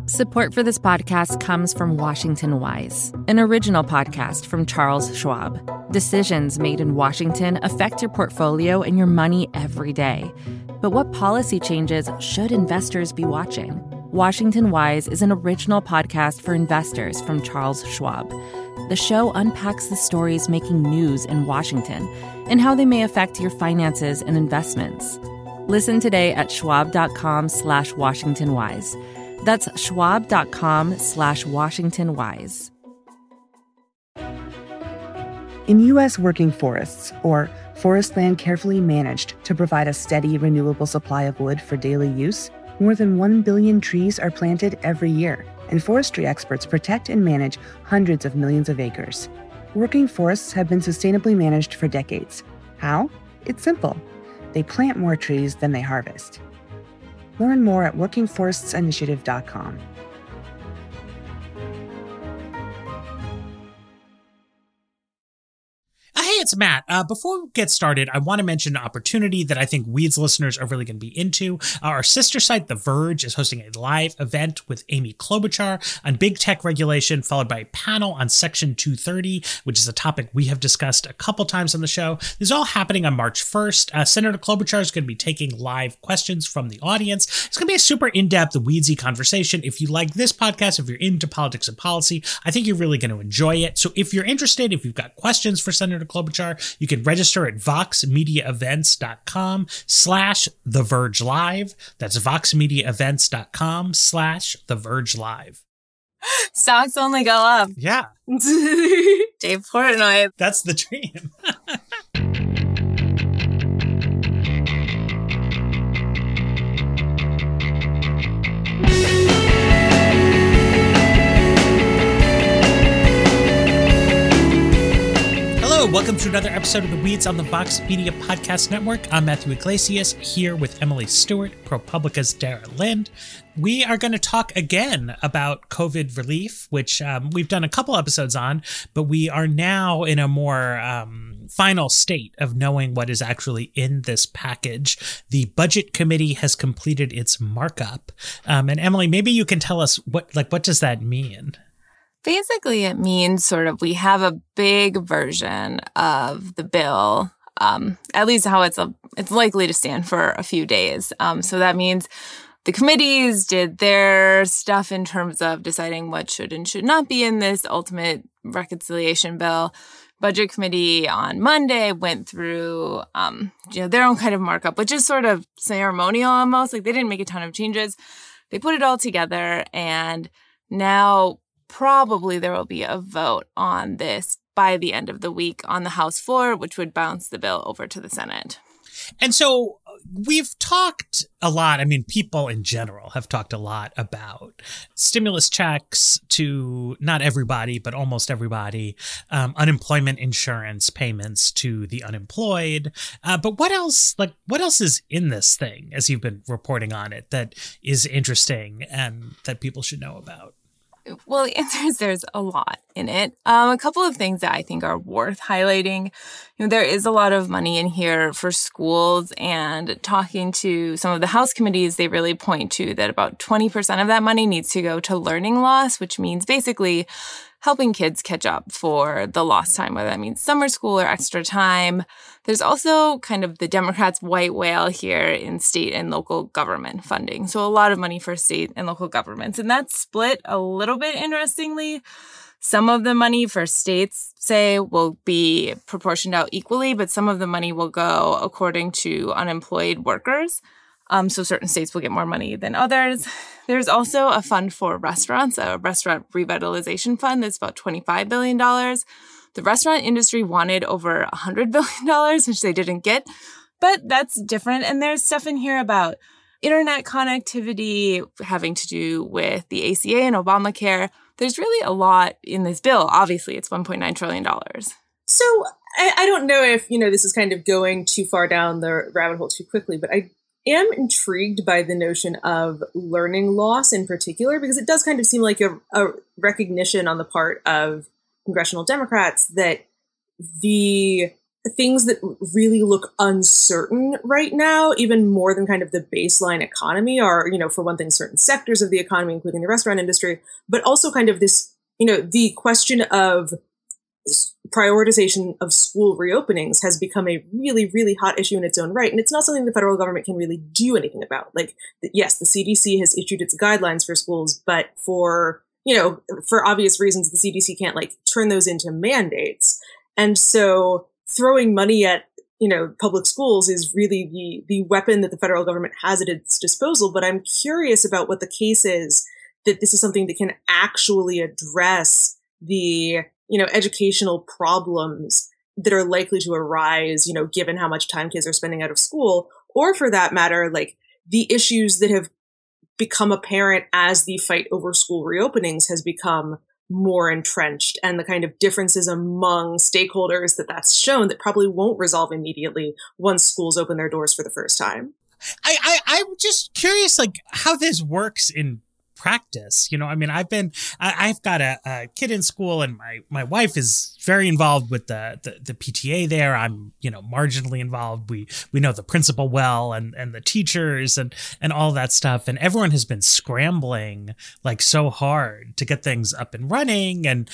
Support for this podcast comes from Washington Wise, an original podcast from Charles Schwab. Decisions made in Washington affect your portfolio and your money every day. But what policy changes should investors be watching? Washington Wise is an original podcast for investors from Charles Schwab. The show unpacks the stories making news in Washington and how they may affect your finances and investments. Listen today at schwab.com/WashingtonWise. That's schwab.com/WashingtonWise. In U.S. working forests, or forest land carefully managed to provide a steady, renewable supply of wood for daily use, more than 1 billion trees are planted every year, and forestry experts protect and manage hundreds of millions of acres. Working forests have been sustainably managed for decades. How? It's simple. They plant more trees than they harvest. Learn more at workingforestsinitiative.com. Hey, it's Matt. Before we get started, I want to mention an opportunity that I think Weeds listeners are really going to be into. Our sister site, The Verge, is hosting a live event with Amy Klobuchar on big tech regulation, followed by a panel on Section 230, which is a topic we have discussed a couple times on the show. This is all happening on March 1st. Senator Klobuchar is going to be taking live questions from the audience. It's going to be a super in-depth, weedsy conversation. If you like this podcast, if you're into politics and policy, I think you're really going to enjoy it. So if you're interested, if you've got questions for Senator Klobuchar, you can register at voxmediaevents.com/The Verge Live. That's voxmediaevents.com/The Verge Live. Stocks only go up. Yeah. Dave Portnoy. That's the dream. Welcome to another episode of The Weeds on the Vox Media Podcast Network. I'm Matthew Iglesias, here with Emily Stewart, ProPublica's Dara Lind. We are going to talk again about COVID relief, which we've done a couple episodes on, but we are now in a more final state of knowing what is actually in this package. The Budget Committee has completed its markup. And Emily, maybe you can tell us what does that mean? Basically, it means sort of we have a big version of the bill, at least how it's likely to stand for a few days. So that means the committees did their stuff in terms of deciding what should and should not be in this ultimate reconciliation bill. Budget Committee on Monday went through their own kind of markup, which is sort of ceremonial almost. Like they didn't make a ton of changes. They put it all together, and now probably there will be a vote on this by the end of the week on the House floor, which would bounce the bill over to the Senate. And so we've talked a lot. I mean, people in general have talked a lot about stimulus checks to not everybody, but almost everybody, unemployment insurance payments to the unemployed. But what else is in this thing, as you've been reporting on it, that is interesting and that people should know about? Well, the answer is there's a lot in it. A couple of things that I think are worth highlighting. There is a lot of money in here for schools, and talking to some of the House committees, they really point to that about 20% of that money needs to go to learning loss, which means basically helping kids catch up for the lost time, whether that means summer school or extra time. There's also kind of the Democrats' white whale here in state and local government funding. So a lot of money for state and local governments. And that's split a little bit interestingly. Some of the money for states, say, will be proportioned out equally, but some of the money will go according to unemployed workers. So certain states will get more money than others. There's also a fund for restaurants, a restaurant revitalization fund that's about $25 billion. The restaurant industry wanted over $100 billion, which they didn't get. But that's different. And there's stuff in here about internet connectivity having to do with the ACA and Obamacare. There's really a lot in this bill. Obviously, it's $1.9 trillion. So I don't know if, this is kind of going too far down the rabbit hole too quickly, but I am intrigued by the notion of learning loss in particular, because it does kind of seem like a recognition on the part of congressional Democrats that the things that really look uncertain right now, even more than kind of the baseline economy, are, for one thing, certain sectors of the economy, including the restaurant industry, but also kind of this, the question of prioritization of school reopenings has become a really, really hot issue in its own right. And it's not something the federal government can really do anything about. Like, yes, the CDC has issued its guidelines for schools, but for obvious reasons, the CDC can't turn those into mandates. And so throwing money at, public schools is really the weapon that the federal government has at its disposal. But I'm curious about what the case is that this is something that can actually address the educational problems that are likely to arise, given how much time kids are spending out of school, or for that matter, the issues that have become apparent as the fight over school reopenings has become more entrenched, and the kind of differences among stakeholders that's shown that probably won't resolve immediately once schools open their doors for the first time. I'm just curious, how this works in practice. I've got a kid in school, and my wife is very involved with the PTA there. I'm, marginally involved. We know the principal well, and the teachers and all that stuff. And everyone has been scrambling so hard to get things up and running. And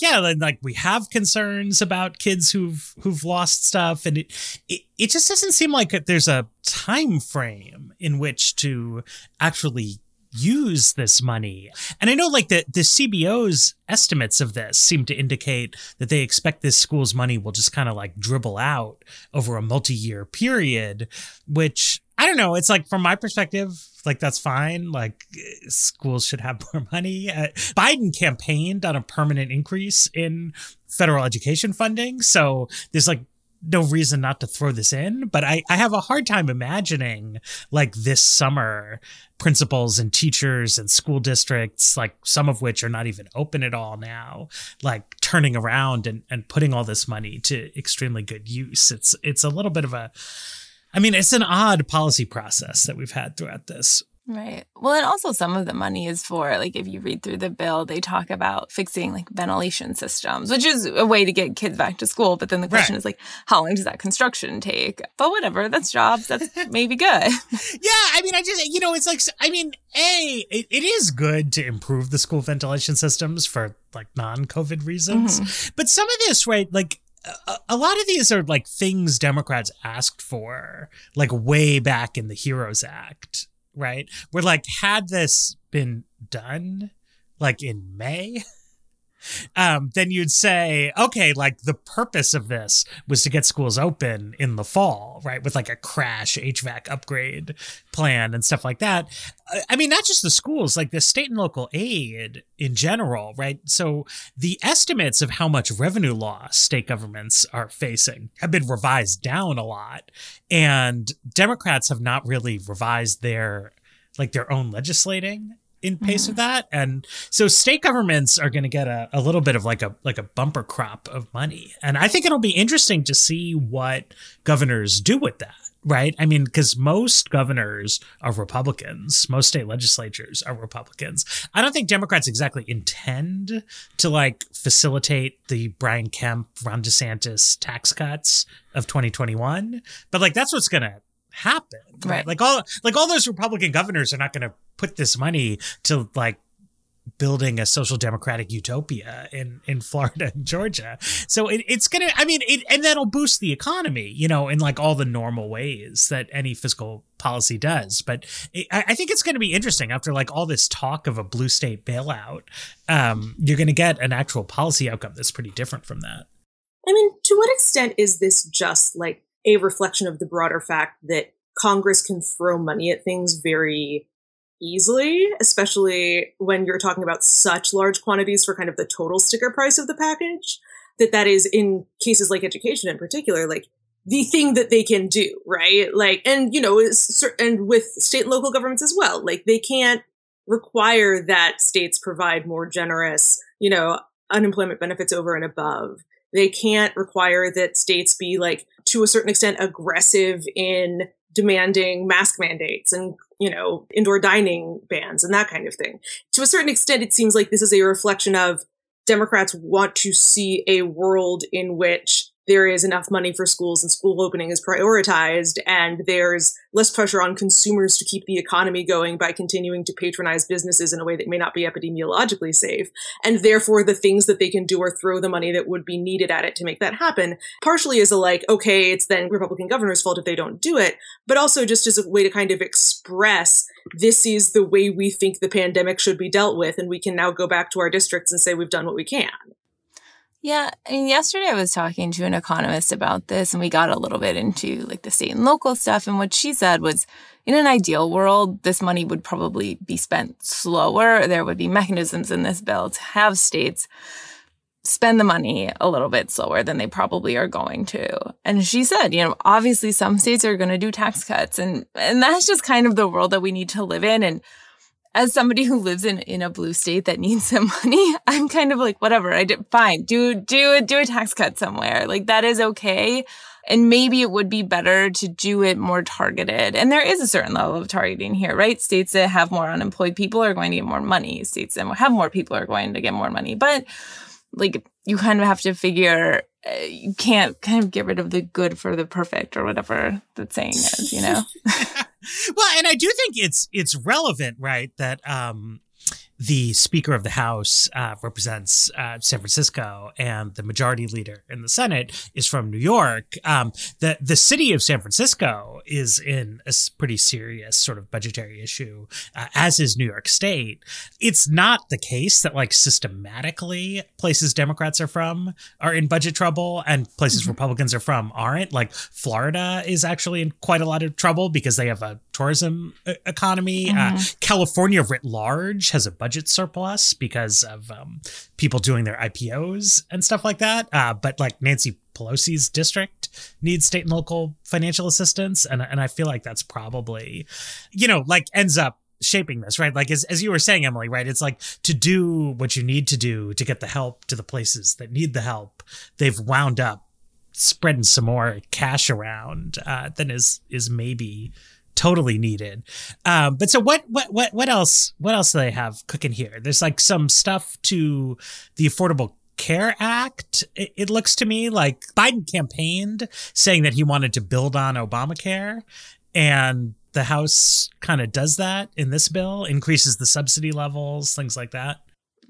we have concerns about kids who've lost stuff. And it just doesn't seem like there's a time frame in which to actually use this money. And I know the CBO's estimates of this seem to indicate that they expect this school's money will just kind of dribble out over a multi-year period, which I don't know. It's from my perspective, that's fine. Schools should have more money. Biden campaigned on a permanent increase in federal education funding. So there's no reason not to throw this in, but I have a hard time imagining this summer principals and teachers and school districts, some of which are not even open at all now, turning around and putting all this money to extremely good use. It's a little bit of it's an odd policy process that we've had throughout this. Right. Well, and also some of the money is for, if you read through the bill, they talk about fixing ventilation systems, which is a way to get kids back to school. But then the question is how long does that construction take? But whatever, that's jobs. That's maybe good. Yeah. It is good to improve the school ventilation systems for non-COVID reasons. Mm-hmm. But some of this, right, a lot of these are things Democrats asked for, way back in the HEROES Act. Right? Where had this been done in May, then you'd say, okay, the purpose of this was to get schools open in the fall, right? With a crash HVAC upgrade plan and stuff like that. Not just the schools, the state and local aid in general, right? So the estimates of how much revenue loss state governments are facing have been revised down a lot. And Democrats have not really revised their own legislating in pace of that. And so state governments are going to get a little bit of a bumper crop of money. And I think it'll be interesting to see what governors do with that. Right. Because most governors are Republicans. Most state legislatures are Republicans. I don't think Democrats exactly intend to facilitate the Brian Kemp, Ron DeSantis tax cuts of 2021. But that's what's going to happen. Right. All those Republican governors are not going to put this money to building a social democratic utopia in Florida and Georgia. So it's going to, and that'll boost the economy, in all the normal ways that any fiscal policy does. But I think it's going to be interesting after all this talk of a blue state bailout. You're going to get an actual policy outcome that's pretty different from that. To what extent is this just a reflection of the broader fact that Congress can throw money at things very easily, especially when you're talking about such large quantities for kind of the total sticker price of the package, that is, in cases like education in particular, the thing that they can do, right? And with state and local governments as well, they can't require that states provide more generous, unemployment benefits over and above. They can't require that states be to a certain extent aggressive in demanding mask mandates and, indoor dining bans and that kind of thing. To a certain extent, it seems like this is a reflection of Democrats want to see a world in which there is enough money for schools and school opening is prioritized, and there's less pressure on consumers to keep the economy going by continuing to patronize businesses in a way that may not be epidemiologically safe. And therefore, the things that they can do are throw the money that would be needed at it to make that happen, partially as a like, okay, it's then Republican governors' fault if they don't do it, but also just as a way to kind of express this is the way we think the pandemic should be dealt with, and we can now go back to our districts and say we've done what we can. Yeah, I mean, yesterday I was talking to an economist about this, and we got a little bit into like the state and local stuff. And what she said was, in an ideal world, this money would probably be spent slower. There would be mechanisms in this bill to have states spend the money a little bit slower than they probably are going to. And she said, obviously some states are going to do tax cuts, and that's just kind of the world that we need to live in. And as somebody who lives in a blue state that needs some money, I'm kind of like, whatever, fine, do a tax cut somewhere. Like, that is okay. And maybe it would be better to do it more targeted. And there is a certain level of targeting here, right? States that have more unemployed people are going to get more money. States that have more people are going to get more money. But like, you kind of have to figure, you can't kind of get rid of the good for the perfect or whatever that saying is, Well, and I do think it's relevant, right, that the Speaker of the House represents San Francisco, and the majority leader in the Senate is from New York. The city of San Francisco is in a pretty serious sort of budgetary issue, as is New York State. It's not the case that like systematically places Democrats are from are in budget trouble and places Republicans are from aren't. Like Florida is actually in quite a lot of trouble because they have a tourism economy. California writ large has a budget surplus because of people doing their IPOs and stuff like that. But like Nancy Pelosi's district needs state and local financial assistance. And I feel like that's probably, like ends up shaping this, right? Like as you were saying, Emily, right? It's like to do what you need to do to get the help to the places that need the help. They've wound up spreading some more cash around than is maybe totally needed. But so what else do they have cooking here? There's like some stuff to the Affordable Care Act. It looks to me like Biden campaigned saying that he wanted to build on Obamacare, and the House kind of does that in this bill, increases the subsidy levels, things like that.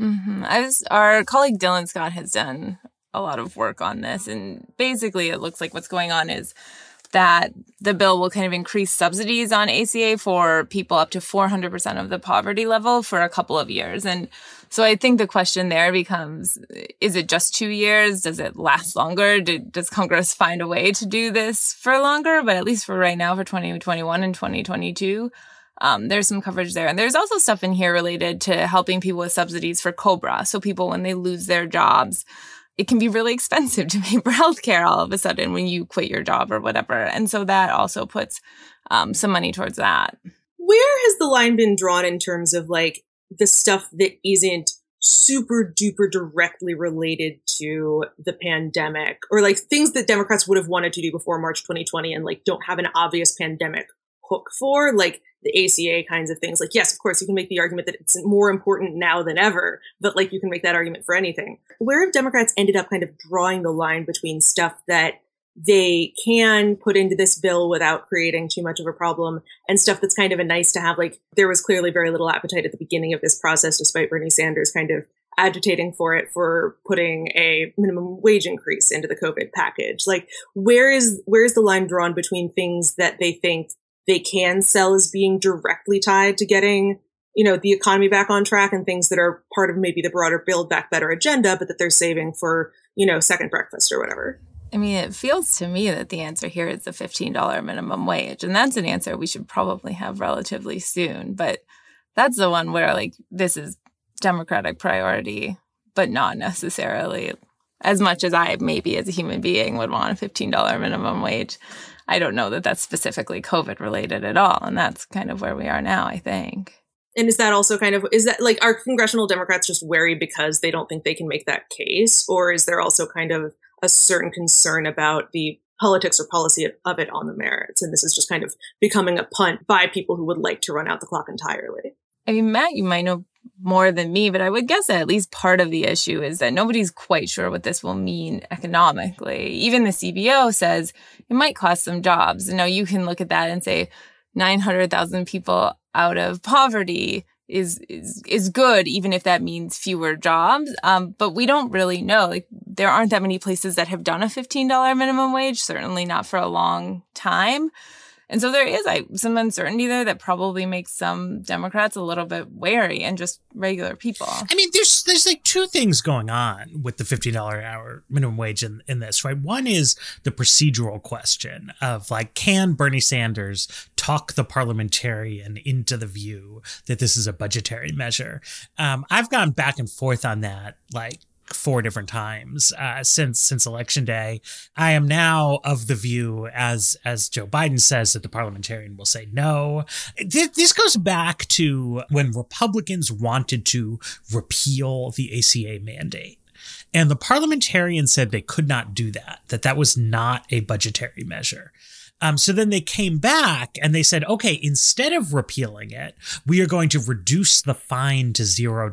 Our colleague Dylan Scott has done a lot of work on this, and basically it looks like what's going on is that the bill will kind of increase subsidies on ACA for people up to 400% of the poverty level for a couple of years. And so I think the question there becomes, is it just 2 years? Does it last longer? Does Congress find a way to do this for longer? But at least for right now, for 2021 and 2022, there's some coverage there. And there's also stuff in here related to helping people with subsidies for COBRA. So people, when they lose their jobs, it can be really expensive to pay for healthcare all of a sudden when you quit your job or whatever. And so that also puts some money towards that. Where has the line been drawn in terms of like the stuff that isn't super duper directly related to the pandemic, or like things that Democrats would have wanted to do before March 2020 and like don't have an obvious pandemic hook for, like the ACA kinds of things? Like, yes, of course, you can make the argument that it's more important now than ever, but like you can make that argument for anything. Where have Democrats ended up kind of drawing the line between stuff that they can put into this bill without creating too much of a problem and stuff that's kind of a nice to have? Like, there was clearly very little appetite at the beginning of this process, despite Bernie Sanders kind of agitating for it, for putting a minimum wage increase into the COVID package. Like, where's the line drawn between things that they think they can sell as being directly tied to getting, the economy back on track, and things that are part of maybe the broader Build Back Better agenda, but that they're saving for, second breakfast or whatever? I mean, it feels to me that the answer here is the $15 minimum wage. And that's an answer we should probably have relatively soon. But that's the one where, like, this is Democratic priority, but not necessarily as much as I maybe as a human being would want a $15 minimum wage. I don't know that that's specifically COVID related at all. And that's kind of where we are now, I think. And is that like, are congressional Democrats just wary because they don't think they can make that case? Or is there also kind of a certain concern about the politics or policy of it on the merits? And this is just kind of becoming a punt by people who would like to run out the clock entirely. I mean, Matt, you might know more than me, but I would guess that at least part of the issue is that nobody's quite sure what this will mean economically. Even the CBO says it might cost some jobs. Now you can look at that and say 900,000 people out of poverty is good, even if that means fewer jobs. But we don't really know. Like, there aren't that many places that have done a $15 minimum wage, certainly not for a long time. And so there is some uncertainty there that probably makes some Democrats a little bit wary, and just regular people. I mean, there's like two things going on with the $15 an hour minimum wage in this, right? One is the procedural question of like, can Bernie Sanders talk the parliamentarian into the view that this is a budgetary measure? I've gone back and forth on that, like, 4 different times since Election Day. I am now of the view, as Joe Biden says, that the parliamentarian will say no. This goes back to when Republicans wanted to repeal the ACA mandate. And the parliamentarian said they could not do that was not a budgetary measure. So then they came back and they said, okay, instead of repealing it, we are going to reduce the fine to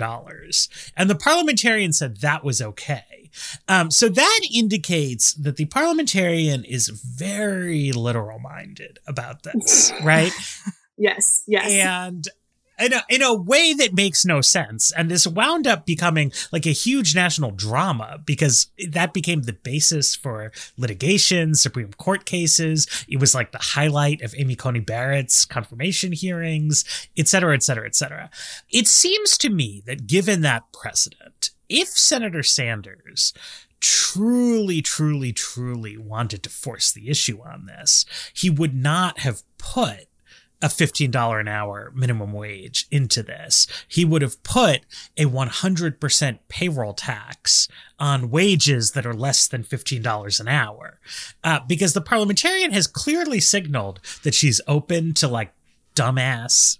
$0. And the parliamentarian said that was okay. So that indicates that the parliamentarian is very literal minded about this, right? Yes. And in a way that makes no sense. And this wound up becoming like a huge national drama because that became the basis for litigation, Supreme Court cases. It was like the highlight of Amy Coney Barrett's confirmation hearings, et cetera, et cetera, et cetera. It seems to me that given that precedent, if Senator Sanders truly wanted to force the issue on this, he would not have put a $15 an hour minimum wage into this. He would have put a 100% payroll tax on wages that are less than $15 an hour. Because the parliamentarian has clearly signaled that she's open to like dumbass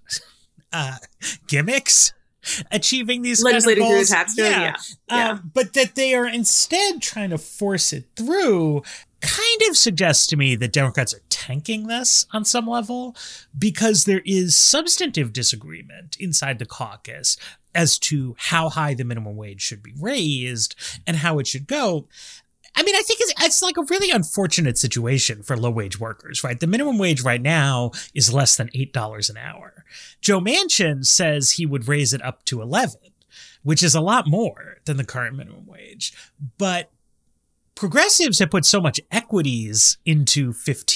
gimmicks achieving these legislating kind of goals. Through the tax code, yeah. But that they are instead trying to force it through kind of suggests to me that Democrats are tanking this on some level because there is substantive disagreement inside the caucus as to how high the minimum wage should be raised and how it should go. I mean, I think it's like a really unfortunate situation for low-wage workers, right? The minimum wage right now is less than $8 an hour. Joe Manchin says he would raise it up to $11, which is a lot more than the current minimum wage. But progressives have put so much equities into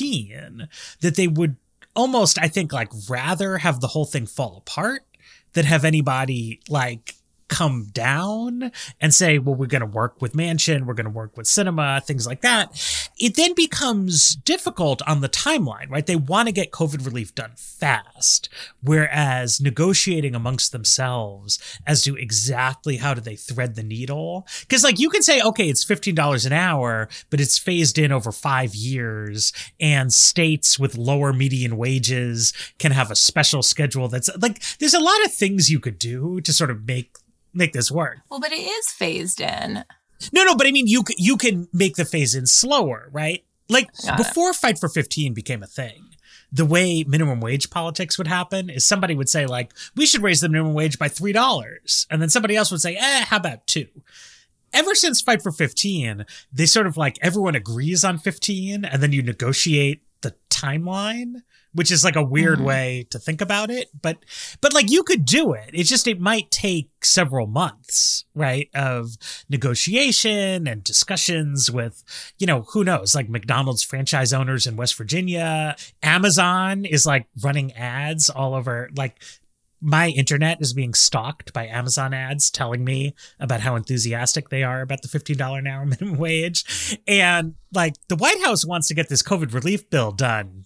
15 that they would almost, I think, like rather have the whole thing fall apart than have anybody like come down and say, well, we're going to work with Manchin, we're going to work with Sinema, things like that. It then becomes difficult on the timeline, right? They want to get COVID relief done fast, whereas negotiating amongst themselves as to exactly how do they thread the needle. Because like you can say, okay, it's $15 an hour, but it's phased in over 5 years, and states with lower median wages can have a special schedule. That's like, there's a lot of things you could do to sort of make this work. Well, but it is phased in. No, but I mean, you can make the phase in slower, right? Like before Fight for 15 became a thing, the way minimum wage politics would happen is somebody would say like, we should raise the minimum wage by $3. And then somebody else would say, how about $2? Ever since Fight for 15, they sort of like everyone agrees on 15 and then you negotiate the timeline, which is like a weird way to think about it. But like you could do it. It's just, it might take several months, right? Of negotiation and discussions with, who knows, like McDonald's franchise owners in West Virginia. Amazon is like running ads all over, like my internet is being stalked by Amazon ads telling me about how enthusiastic they are about the $15 an hour minimum wage. And like the White House wants to get this COVID relief bill done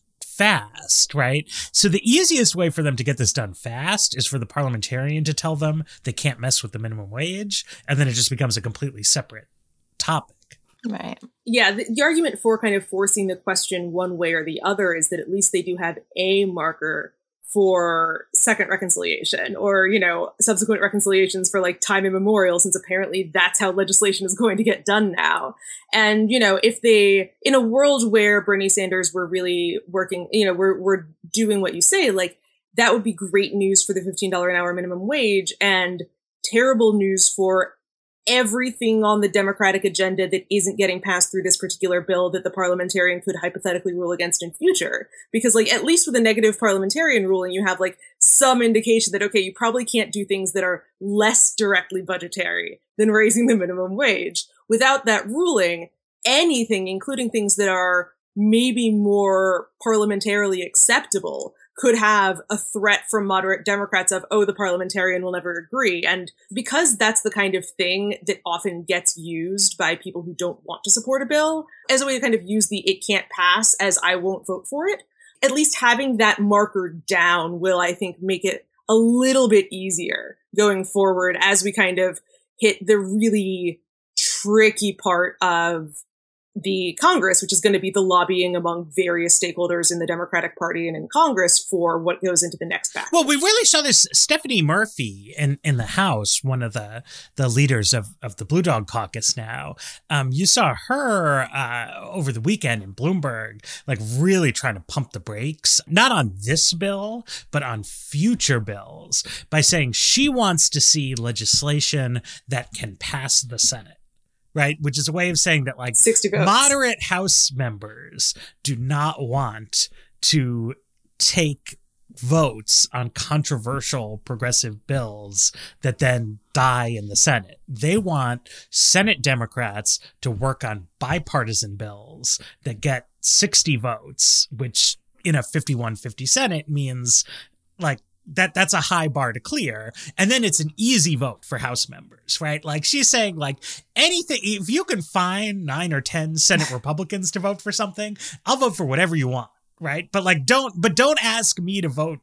fast, right? So the easiest way for them to get this done fast is for the parliamentarian to tell them they can't mess with the minimum wage. And then it just becomes a completely separate topic. Right. Yeah, the argument for kind of forcing the question one way or the other is that at least they do have a marker for second reconciliation or, subsequent reconciliations for like time immemorial, since apparently that's how legislation is going to get done now. And, if they, in a world where Bernie Sanders were really working, we're doing what you say, like that would be great news for the $15 an hour minimum wage and terrible news for everything on the Democratic agenda that isn't getting passed through this particular bill that the parliamentarian could hypothetically rule against in future. Because, like, at least with a negative parliamentarian ruling, you have, like, some indication that, okay, you probably can't do things that are less directly budgetary than raising the minimum wage. Without that ruling, anything, including things that are maybe more parliamentarily acceptable, could have a threat from moderate Democrats of, oh, the parliamentarian will never agree. And because that's the kind of thing that often gets used by people who don't want to support a bill as a way to kind of use the it can't pass as I won't vote for it, at least having that marker down will, I think, make it a little bit easier going forward as we kind of hit the really tricky part of the Congress, which is going to be the lobbying among various stakeholders in the Democratic Party and in Congress for what goes into the next batch. Well, we really saw this. Stephanie Murphy in the House, one of the leaders of the Blue Dog Caucus now, you saw her over the weekend in Bloomberg, like really trying to pump the brakes, not on this bill, but on future bills by saying she wants to see legislation that can pass the Senate. Right, which is a way of saying that, like, 60 votes. Moderate House members do not want to take votes on controversial progressive bills that then die in the Senate. They want Senate Democrats to work on bipartisan bills that get 60 votes, which in a 51-50 Senate means, like, that's a high bar to clear. And then it's an easy vote for House members, right? Like, she's saying, like, anything, if you can find 9 or 10 Senate Republicans to vote for something, I'll vote for whatever you want, right? But like, don't ask me to vote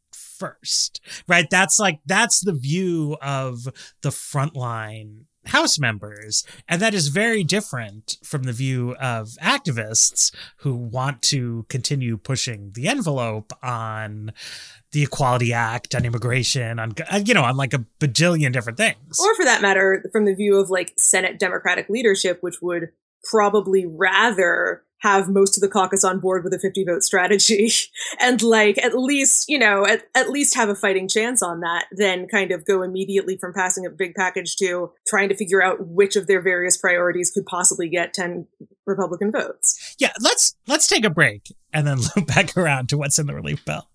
first, right? That's the view of the frontline House members. And that is very different from the view of activists who want to continue pushing the envelope on the Equality Act, on immigration, on like a bajillion different things. Or for that matter, from the view of like Senate Democratic leadership, which would probably rather have most of the caucus on board with a 50-vote strategy and like at least have a fighting chance on that, then kind of go immediately from passing a big package to trying to figure out which of their various priorities could possibly get 10 Republican votes. Yeah, let's take a break and then loop back around to what's in the relief bill.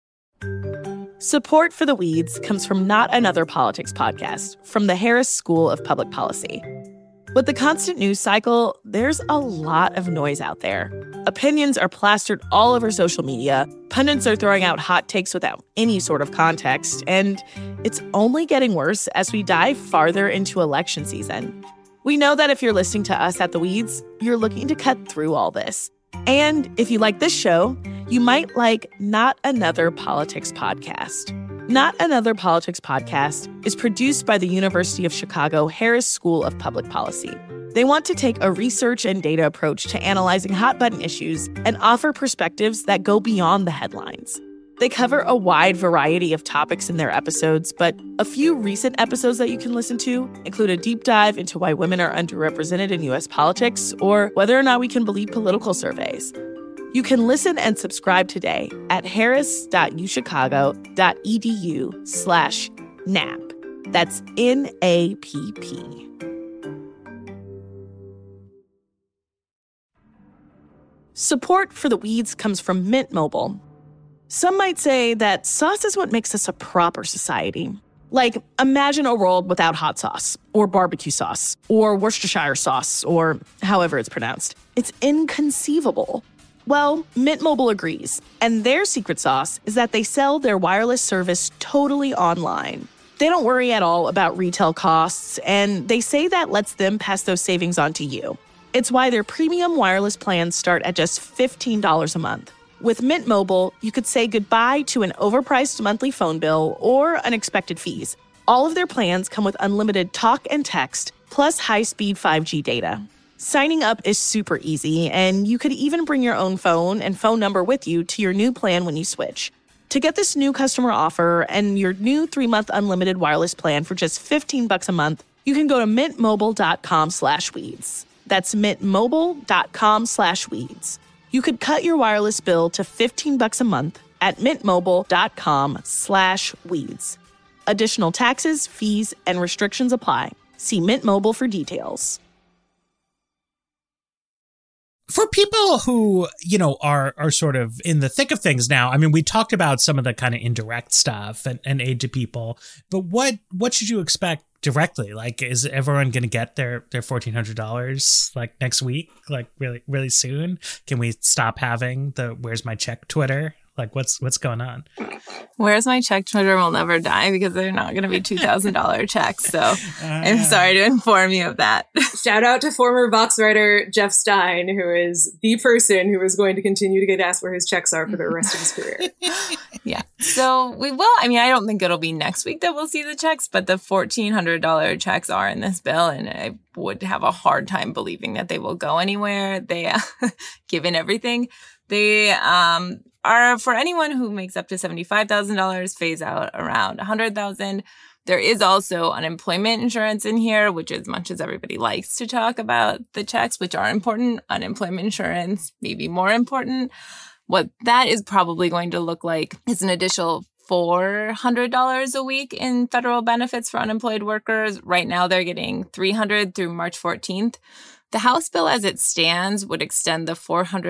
Support for The Weeds comes from Not Another Politics podcast from the Harris School of Public Policy. With the constant news cycle, there's a lot of noise out there. Opinions are plastered all over social media, pundits are throwing out hot takes without any sort of context, and it's only getting worse as we dive farther into election season. We know that if you're listening to us at The Weeds, you're looking to cut through all this. And if you like this show, you might like Not Another Politics podcast. Not Another Politics podcast is produced by the University of Chicago Harris School of Public Policy. They want to take a research and data approach to analyzing hot-button issues and offer perspectives that go beyond the headlines. They cover a wide variety of topics in their episodes, but a few recent episodes that you can listen to include a deep dive into why women are underrepresented in U.S. politics or whether or not we can believe political surveys. You can listen and subscribe today at harris.uchicago.edu/NAP. That's NAPP. Support for The Weeds comes from Mint Mobile. Some might say that sauce is what makes us a proper society. Like, imagine a world without hot sauce, or barbecue sauce, or Worcestershire sauce, or however it's pronounced. It's inconceivable. Well, Mint Mobile agrees, and their secret sauce is that they sell their wireless service totally online. They don't worry at all about retail costs, and they say that lets them pass those savings on to you. It's why their premium wireless plans start at just $15 a month. With Mint Mobile, you could say goodbye to an overpriced monthly phone bill or unexpected fees. All of their plans come with unlimited talk and text, plus high-speed 5G data. Signing up is super easy, and you could even bring your own phone and phone number with you to your new plan when you switch. To get this new customer offer and your new 3-month unlimited wireless plan for just $15 a month, you can go to mintmobile.com/weeds. That's mintmobile.com/weeds. You could cut your wireless bill to $15 a month, at mintmobile.com/weeds. Additional taxes, fees, and restrictions apply. See Mint Mobile for details. For people who, are sort of in the thick of things now, I mean, we talked about some of the kind of indirect stuff and aid to people, but what should you expect directly? Like, is everyone going to get their $1,400 like next week, like really, really soon? Can we stop having the "Where's my check" Twitter? Like, what's going on? Where's my check Twitter will never die because they're not going to be $2,000 checks. So I'm sorry to inform you of that. Shout out to former Vox writer Jeff Stein, who is the person who is going to continue to get asked where his checks are for the rest of his career. Yeah. So we will. I mean, I don't think it'll be next week that we'll see the checks, but the $1,400 checks are in this bill, and I would have a hard time believing that they will go anywhere. They, given everything, they are for anyone who makes up to $75,000, phase out around $100,000. There is also unemployment insurance in here, which, as much as everybody likes to talk about the checks, which are important, unemployment insurance may be more important. What that is probably going to look like is an additional $400 a week in federal benefits for unemployed workers. Right now, they're getting $300 through March 14th. The House bill as it stands would extend the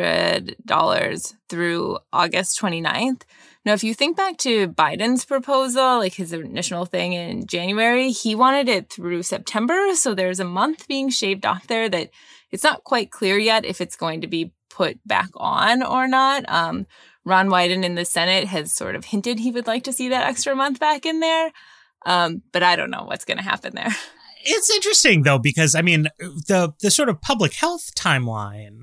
$400 through August 29th. Now, if you think back to Biden's proposal, like his initial thing in January, he wanted it through September. So there's a month being shaved off there that it's not quite clear yet if it's going to be put back on or not. Ron Wyden in the Senate has sort of hinted he would like to see that extra month back in there. But I don't know what's going to happen there. It's interesting, though, because, I mean, the sort of public health timeline,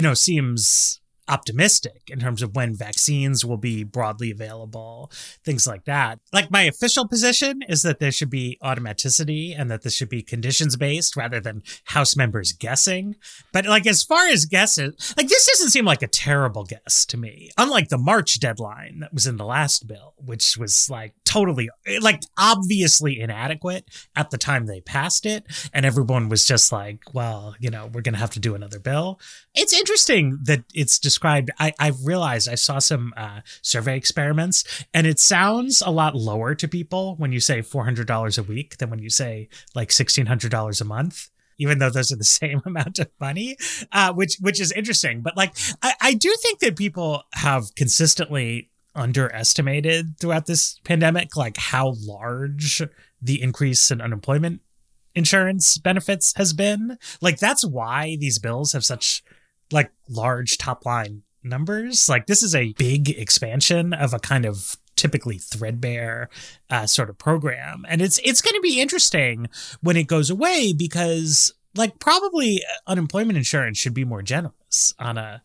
seems optimistic in terms of when vaccines will be broadly available, things like that. Like, my official position is that there should be automaticity and that this should be conditions-based rather than House members guessing. But, like, as far as guesses, like, this doesn't seem like a terrible guess to me. Unlike the March deadline that was in the last bill, which was, like, totally, like, obviously inadequate at the time they passed it. And everyone was just like, well, we're going to have to do another bill. It's interesting that it's described. I've realized I saw some survey experiments, and it sounds a lot lower to people when you say $400 a week than when you say like $1,600 a month, even though those are the same amount of money, which is interesting. But like, I do think that people have consistently underestimated throughout this pandemic, like how large the increase in unemployment insurance benefits has been. Like, that's why these bills have such like large top line numbers. Like, this is a big expansion of a kind of typically threadbare sort of program. And it's going to be interesting when it goes away, because like probably unemployment insurance should be more generous on a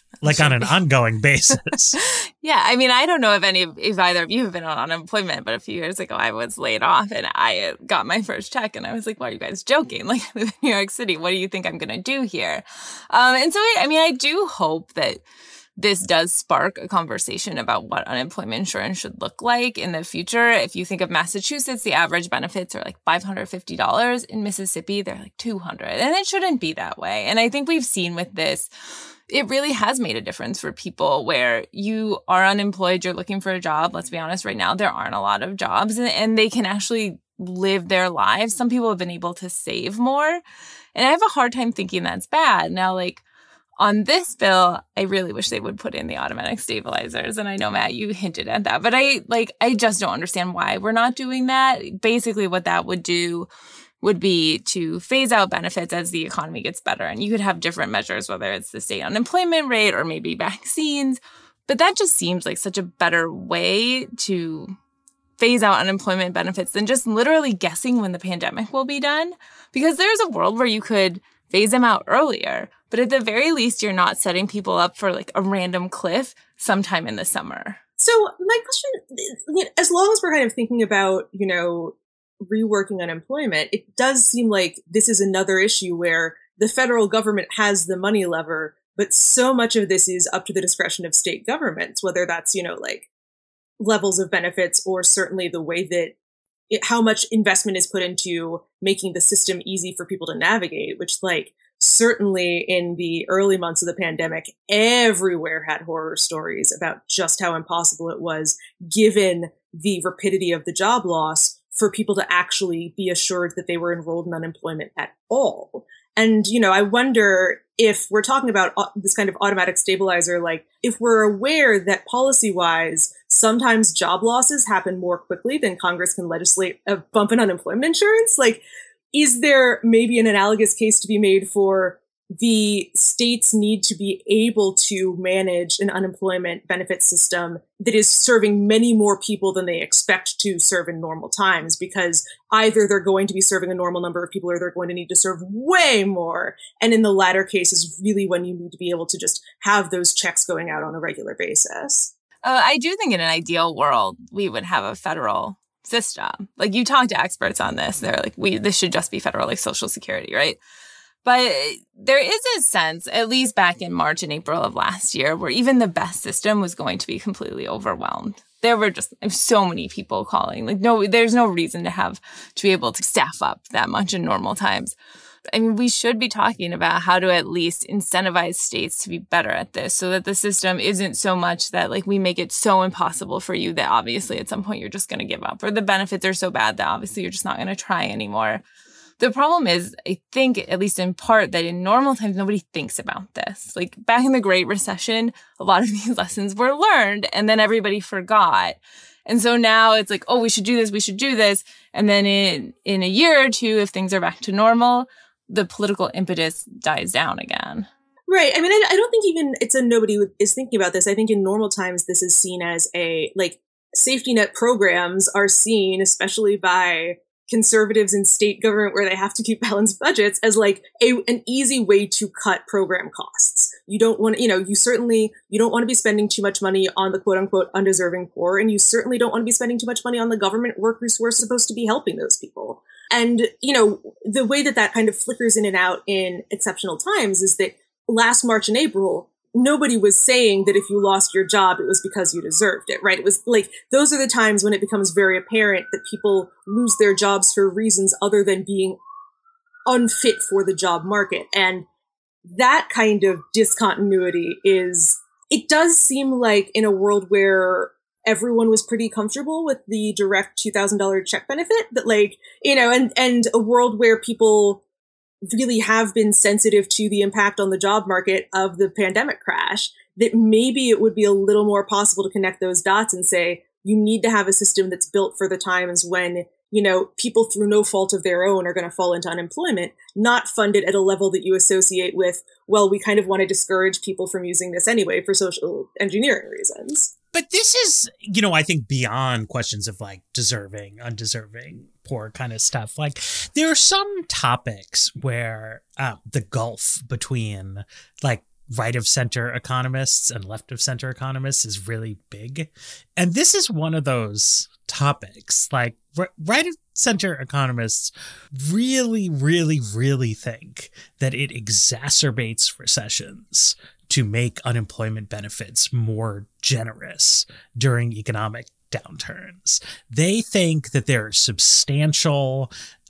on an ongoing basis. Yeah, I mean, I don't know if either of you have been on unemployment, but a few years ago I was laid off and I got my first check and I was like, "Why are you guys joking? Like, I live in New York City. What do you think I'm going to do here?" And so, I do hope that this does spark a conversation about what unemployment insurance should look like in the future. If you think of Massachusetts, the average benefits are like $550. In Mississippi, they're like $200. And it shouldn't be that way. And I think we've seen with this, it really has made a difference for people where you are unemployed, you're looking for a job. Let's be honest, right now, there aren't a lot of jobs and they can actually live their lives. Some people have been able to save more. And I have a hard time thinking that's bad. Now, like, on this bill, I really wish they would put in the automatic stabilizers. And I know, Matt, you hinted at that. But I just don't understand why we're not doing that. Basically, what that would do would be to phase out benefits as the economy gets better. And you could have different measures, whether it's the state unemployment rate or maybe vaccines. But that just seems like such a better way to phase out unemployment benefits than just literally guessing when the pandemic will be done. Because there's a world where you could phase them out earlier. But at the very least, you're not setting people up for like a random cliff sometime in the summer. So my question is, as long as we're kind of thinking about, reworking unemployment, it does seem like this is another issue where the federal government has the money lever, but so much of this is up to the discretion of state governments, whether that's, like levels of benefits or certainly the way that how much investment is put into making the system easy for people to navigate, which like certainly in the early months of the pandemic, everywhere had horror stories about just how impossible it was, given the rapidity of the job loss, for people to actually be assured that they were enrolled in unemployment at all. And, I wonder if we're talking about this kind of automatic stabilizer, like if we're aware that policy-wise, sometimes job losses happen more quickly than Congress can legislate a bump in unemployment insurance, like, is there maybe an analogous case to be made for the states need to be able to manage an unemployment benefit system that is serving many more people than they expect to serve in normal times, because either they're going to be serving a normal number of people or they're going to need to serve way more. And in the latter case is really when you need to be able to just have those checks going out on a regular basis. I do think in an ideal world, we would have a federal system. Like, you talk to experts on this. They're like, this should just be federal, like Social Security, right? But there is a sense, at least back in March and April of last year, where even the best system was going to be completely overwhelmed. There were just so many people calling. Like, no, there's no reason to be able to staff up that much in normal times. I mean, we should be talking about how to at least incentivize states to be better at this, so that the system isn't so much that, like, we make it so impossible for you that obviously at some point you're just going to give up, or the benefits are so bad that obviously you're just not going to try anymore. The problem is, I think, at least in part, that in normal times, nobody thinks about this. Like, back in the Great Recession, a lot of these lessons were learned, and then everybody forgot. And so now it's like, oh, we should do this, we should do this. And then in a year or two, if things are back to normal, the political impetus dies down again. Right. I mean, I don't think even nobody is thinking about this. I think in normal times, this is seen as safety net programs are seen, especially by conservatives in state government where they have to keep balanced budgets, as like an easy way to cut program costs. You don't want to, you don't want to be spending too much money on the quote unquote undeserving poor. And you certainly don't want to be spending too much money on the government workers who are supposed to be helping those people. And, the way that kind of flickers in and out in exceptional times is that last March and April, nobody was saying that if you lost your job, it was because you deserved it, right? It was like, those are the times when it becomes very apparent that people lose their jobs for reasons other than being unfit for the job market. And that kind of discontinuity it does seem like in a world where everyone was pretty comfortable with the direct $2,000 check benefit, that and a world where people really have been sensitive to the impact on the job market of the pandemic crash, that maybe it would be a little more possible to connect those dots and say, you need to have a system that's built for the times when, people through no fault of their own are going to fall into unemployment, not funded at a level that you associate with, well, we kind of want to discourage people from using this anyway for social engineering reasons. But this is, I think beyond questions of like deserving, undeserving, poor kind of stuff. Like, there are some topics where the gulf between like right of center economists and left of center economists is really big. And this is one of those topics. Like, right of center economists really, really, really think that it exacerbates recessions to make unemployment benefits more generous during economic downturns. They think that there are substantial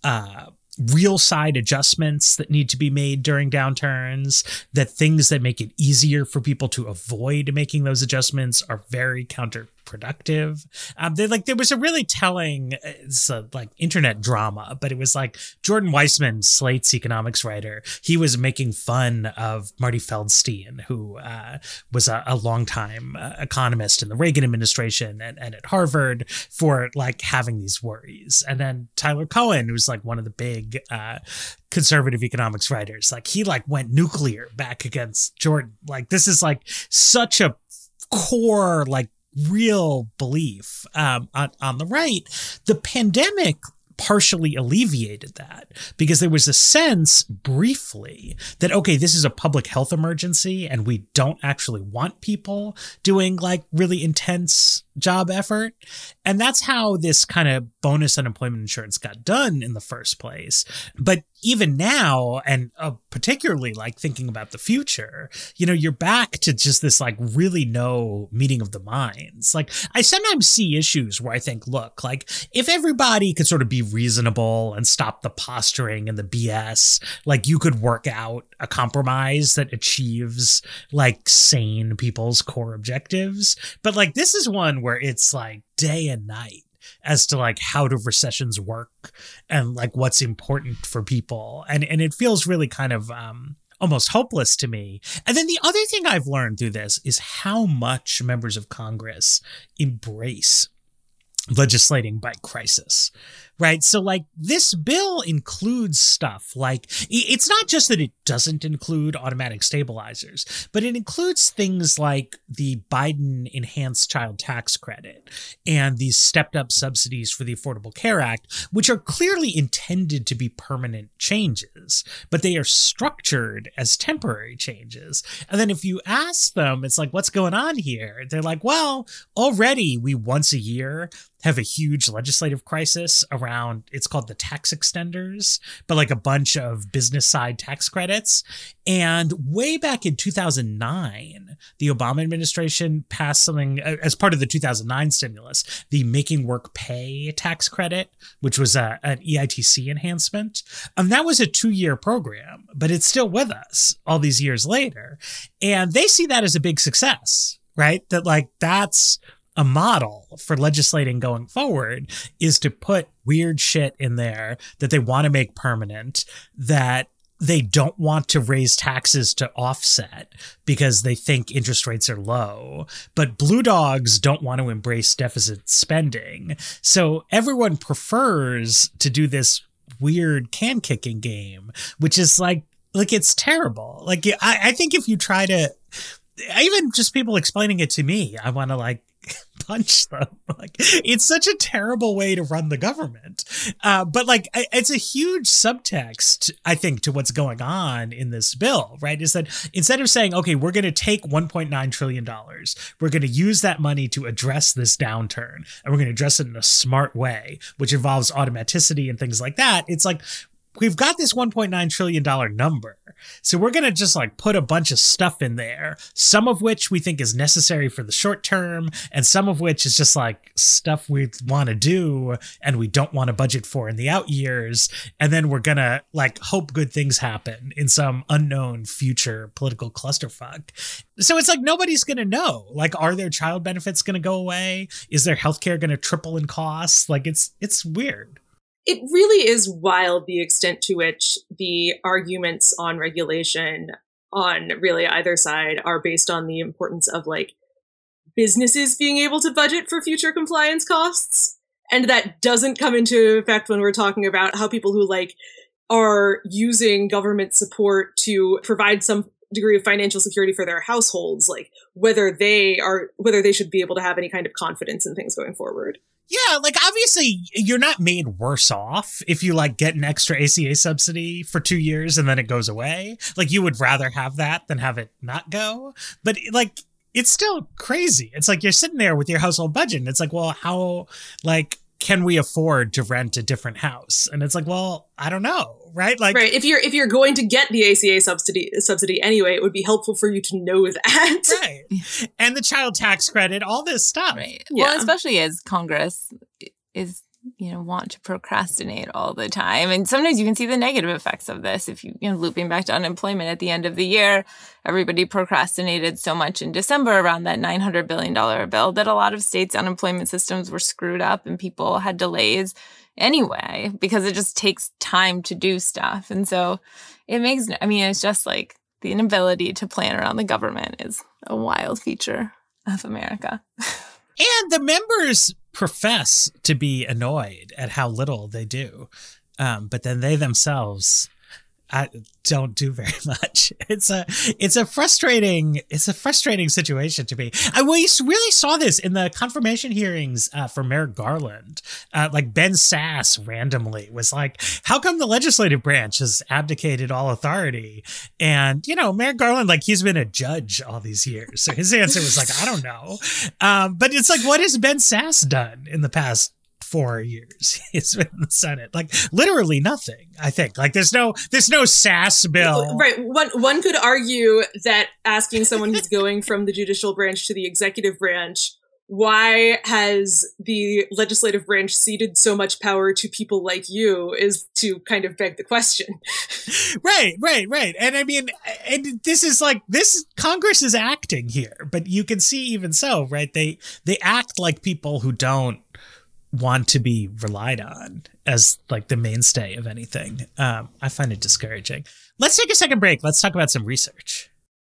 real side adjustments that need to be made during downturns, that things that make it easier for people to avoid making those adjustments are very counterproductive. There was a really telling, internet drama, but it was like Jordan Weissman, Slate's economics writer. He was making fun of Marty Feldstein, who was a longtime economist in the Reagan administration and at Harvard, for like having these worries. And then Tyler Cohen, who's like one of the big conservative economics writers, like he like went nuclear back against Jordan. Like, this is like such a core, like real belief on the right. The pandemic partially alleviated that, because there was a sense briefly that, okay, this is a public health emergency and we don't actually want people doing like really intense job effort. And that's how this kind of bonus unemployment insurance got done in the first place. But even now, and particularly like thinking about the future, you know, you're back to just this like really no meeting of the minds. Like I sometimes see issues where I think, look, like if everybody could sort of be reasonable and stop the posturing and the BS, like you could work out a compromise that achieves like sane people's core objectives. But like this is one where it's like day and night as to like how do recessions work and like what's important for people. And it feels really kind of almost hopeless to me. And then the other thing I've learned through this is how much members of Congress embrace legislating by crisis, right? So like this bill includes stuff like, it's not just that it doesn't include automatic stabilizers, but it includes things like the Biden enhanced child tax credit and these stepped up subsidies for the Affordable Care Act, which are clearly intended to be permanent changes, but they are structured as temporary changes. And then if you ask them, it's like, what's going on here? They're like, well, already we once a year have a huge legislative crisis around, it's called the tax extenders, but like a bunch of business side tax credits. And way back in 2009, the Obama administration passed something as part of the 2009 stimulus, the Making Work Pay tax credit, which was an EITC enhancement. That was a 2-year program, but it's still with us all these years later. And they see that as a big success, right? That like, that's a model for legislating going forward, is to put weird shit in there that they want to make permanent, that they don't want to raise taxes to offset because they think interest rates are low. But blue dogs don't want to embrace deficit spending. So everyone prefers to do this weird can kicking game, which is like it's terrible. Like I think if you try to, even just people explaining it to me, I want to like punch them. Like it's such a terrible way to run the government. But like it's a huge subtext, I think, to what's going on in this bill, right? Is that instead of saying, okay, we're going to take $1.9 trillion, we're going to use that money to address this downturn, and we're going to address it in a smart way, which involves automaticity and things like that. It's like, we've got this $1.9 trillion number. So we're going to just like put a bunch of stuff in there, some of which we think is necessary for the short term, and some of which is just like stuff we want to do and we don't want to budget for in the out years. And then we're going to like hope good things happen in some unknown future political clusterfuck. So it's like nobody's going to know. Like, are their child benefits going to go away? Is their healthcare going to triple in costs? Like it's weird. It really is wild the extent to which the arguments on regulation on really either side are based on the importance of like businesses being able to budget for future compliance costs. And that doesn't come into effect when we're talking about how people who like are using government support to provide some degree of financial security for their households, like whether they should be able to have any kind of confidence in things going forward. Yeah, like obviously you're not made worse off if you like get an extra ACA subsidy for 2 years and then it goes away. Like you would rather have that than have it not go. But like it's still crazy. It's like you're sitting there with your household budget and it's like, well, how like can we afford to rent a different house? And it's like, well, I don't know, right? Like, right. If you're going to get the ACA subsidy anyway, it would be helpful for you to know that. Right. And the child tax credit, all this stuff. Right. Yeah. Well, especially as Congress is, want to procrastinate all the time. And sometimes you can see the negative effects of this. If looping back to unemployment at the end of the year, everybody procrastinated so much in December around that $900 billion bill that a lot of states' unemployment systems were screwed up and people had delays anyway, because it just takes time to do stuff. And so it's just like the inability to plan around the government is a wild feature of America. And the members profess to be annoyed at how little they do. But then they themselves don't do very much. It's a frustrating situation to me. We really saw this in the confirmation hearings for Merrick Garland. Like Ben Sasse randomly was like, how come the legislative branch has abdicated all authority? And, Merrick Garland, like he's been a judge all these years. So his answer was like, I don't know. But it's like, what has Ben Sasse done in the past 4 years he's been in the Senate? Like literally nothing, I think. Like there's no SAS bill. Right. One could argue that asking someone who's going from the judicial branch to the executive branch, why has the legislative branch ceded so much power to people like you, is to kind of beg the question. Right. And I mean, and this Congress is acting here, but you can see even so, right? They act like people who don't want to be relied on as like the mainstay of anything. I find it discouraging. Let's take a second break. Let's talk about some research.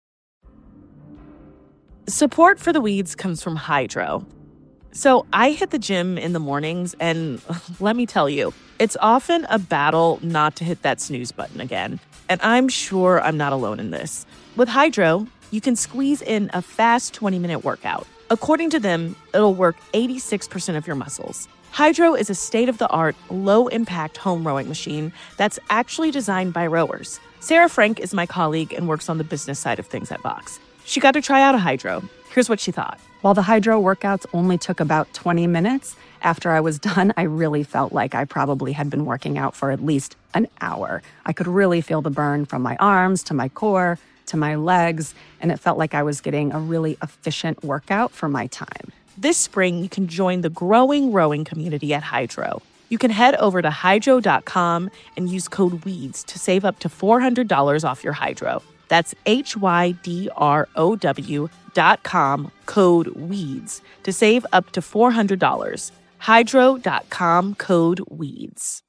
Support for the Weeds comes from Hydrow. So I hit the gym in the mornings, and let me tell you, it's often a battle not to hit that snooze button again. And I'm sure I'm not alone in this. With Hydrow, you can squeeze in a fast 20-minute workout. According to them, it'll work 86% of your muscles. Hydrow is a state-of-the-art, low-impact home rowing machine that's actually designed by rowers. Sarah Frank is my colleague and works on the business side of things at Vox. She got to try out a Hydrow. Here's what she thought. While the Hydrow workouts only took about 20 minutes, after I was done, I really felt like I probably had been working out for at least an hour. I could really feel the burn from my arms to my core to my legs, and it felt like I was getting a really efficient workout for my time. This spring, you can join the growing rowing community at Hydrow. You can head over to hydrow.com and use code WEEDS to save up to $400 off your Hydrow. That's HYDROW.com, code WEEDS, to save up to $400. Hydrow.com, code WEEDS.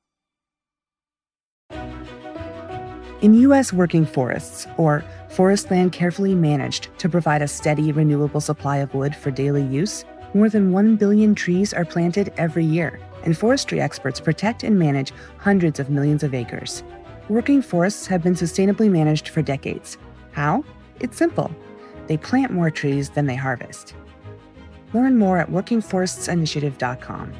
In U.S. working forests, or forest land carefully managed to provide a steady, renewable supply of wood for daily use, more than 1 billion trees are planted every year, and forestry experts protect and manage hundreds of millions of acres. Working forests have been sustainably managed for decades. How? It's simple. They plant more trees than they harvest. Learn more at workingforestsinitiative.com.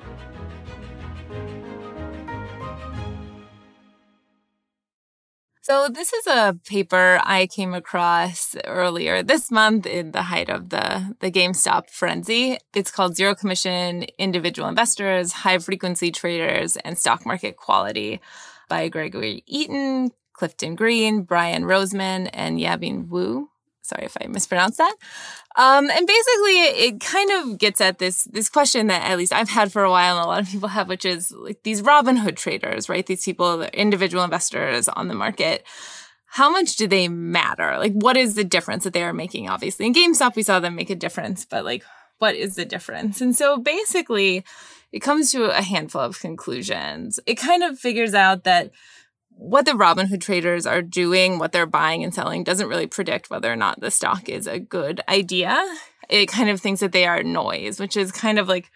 So this is a paper I came across earlier this month in the height of the GameStop frenzy. It's called Zero Commission, Individual Investors, High Frequency Traders, and Stock Market Quality by Gregory Eaton, Clifton Green, Brian Roseman, and Yabin Wu. Sorry if I mispronounced that. And basically, it kind of gets at this question that at least I've had for a while and a lot of people have, which is like these Robinhood traders, right? These people, individual investors on the market. How much do they matter? Like, what is the difference that they are making? Obviously, in GameStop, we saw them make a difference, but like, what is the difference? And so basically, it comes to a handful of conclusions. It kind of figures out that what the Robinhood traders are doing, what they're buying and selling, doesn't really predict whether or not the stock is a good idea. It kind of thinks that they are noise, which is kind of like,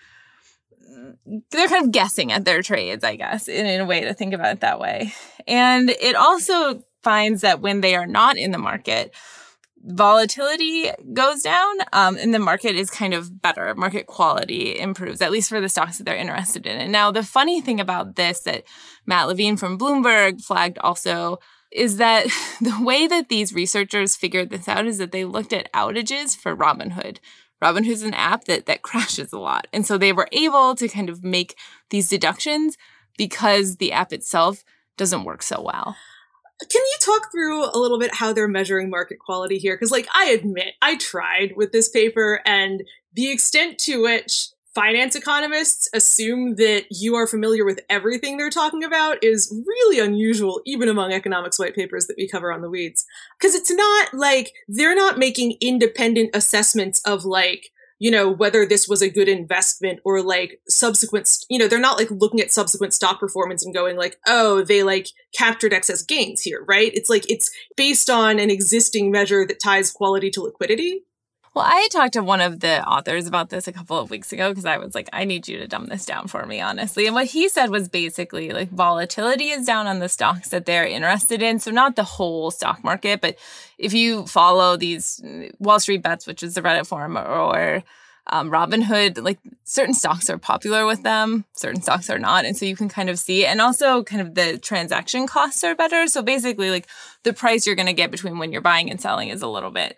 they're kind of guessing at their trades, I guess, in a way to think about it that way. And it also finds that when they are not in the market, volatility goes down and the market is kind of better. Market quality improves, at least for the stocks that they're interested in. And now the funny thing about this that Matt Levine from Bloomberg flagged also is that the way that these researchers figured this out is that they looked at outages for Robinhood. Robinhood is an app that crashes a lot. And so they were able to kind of make these deductions because the app itself doesn't work so well. Can you talk through a little bit how they're measuring market quality here? Because, like, I admit, I tried with this paper, and the extent to which finance economists assume that you are familiar with everything they're talking about is really unusual, even among economics white papers that we cover on The Weeds. Because it's not like they're not making independent assessments of, like, you know, whether this was a good investment or like subsequent, you know, they're not like looking at subsequent stock performance and going like, oh, they like captured excess gains here, right? It's like it's based on an existing measure that ties quality to liquidity. Well, I talked to one of the authors about this a couple of weeks ago because I was like, I need you to dumb this down for me, honestly. And what he said was basically like volatility is down on the stocks that they're interested in. So not the whole stock market, but if you follow these Wall Street Bets, which is the Reddit forum, or Robinhood, like certain stocks are popular with them, certain stocks are not. And so you can kind of see, and also kind of the transaction costs are better. So basically like the price you're going to get between when you're buying and selling is a little bit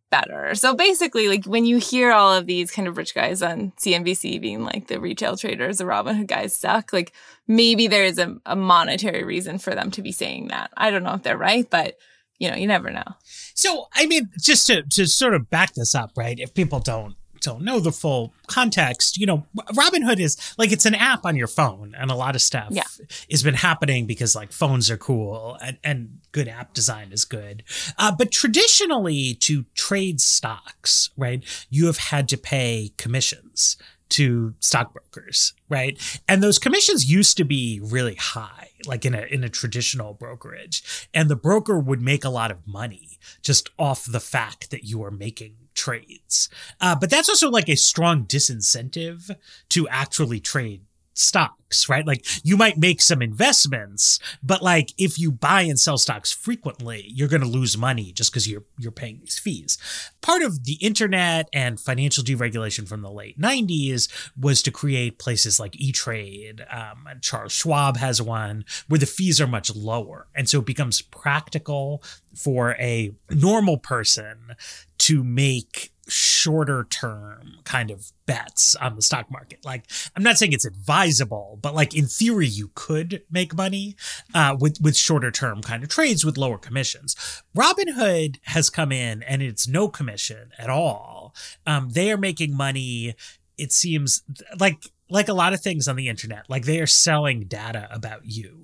better. So basically, like when you hear all of these kind of rich guys on CNBC being like the retail traders, the Robinhood guys suck, like maybe there is a monetary reason for them to be saying that. I don't know if they're right, but you never know. So, I mean, just to sort of back this up, right? If people don't know the full context, Robinhood is like, it's an app on your phone, and a lot of stuff has been happening because like phones are cool and good app design is good. But traditionally, to trade stocks, right, you have had to pay commissions to stockbrokers, right? And those commissions used to be really high, like in a traditional brokerage. And the broker would make a lot of money just off the fact that you are making trades. But that's also like a strong disincentive to actually trade stocks, right? Like you might make some investments, but like if you buy and sell stocks frequently, you're going to lose money just because you're paying these fees. Part of the internet and financial deregulation from the late 90s was to create places like E-Trade. And Charles Schwab has one where the fees are much lower. And so it becomes practical for a normal person to make shorter term kind of bets on the stock market. Like, I'm not saying it's advisable, but like in theory, you could make money with shorter term kind of trades with lower commissions. Robinhood has come in and it's no commission at all. They are making money. It seems like a lot of things on the internet, like they are selling data about you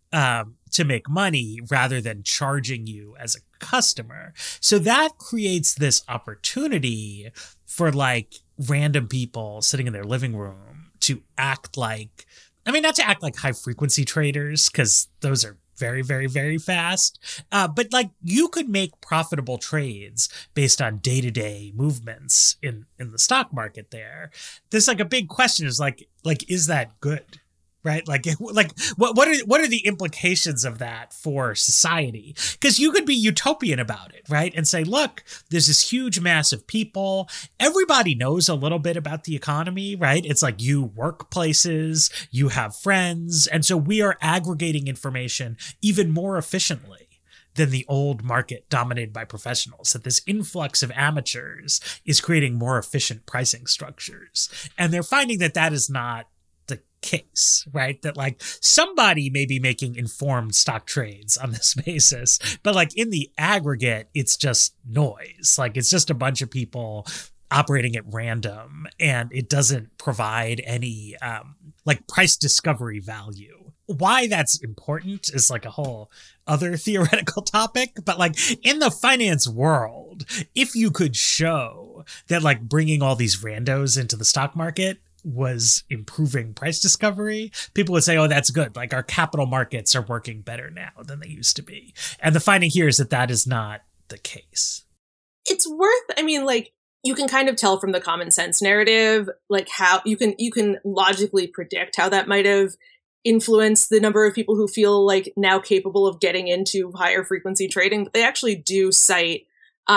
to make money rather than charging you as a customer. So that creates this opportunity for like random people sitting in their living room to act like, not to act like high frequency traders, because those are very, very, very fast. But like you could make profitable trades based on day-to-day movements in the stock market there. There's like a big question is like, is that good? Right? Like what are the implications of that for society? Because you could be utopian about it, right? And say, look, there's this huge mass of people. Everybody knows a little bit about the economy, right? It's like you work places, you have friends. And so we are aggregating information even more efficiently than the old market dominated by professionals, that this influx of amateurs is creating more efficient pricing structures. And they're finding that is not the case, right? That like somebody may be making informed stock trades on this basis, but like in the aggregate, it's just noise. Like it's just a bunch of people operating at random, and it doesn't provide any like price discovery value. Why that's important is like a whole other theoretical topic, but like in the finance world, if you could show that like bringing all these randos into the stock market was improving price discovery, people would say, oh, that's good. Like our capital markets are working better now than they used to be. And the finding here is that is not the case. It's worth, like you can kind of tell from the common sense narrative, like how you can logically predict how that might have influenced the number of people who feel like now capable of getting into higher frequency trading. But they actually do cite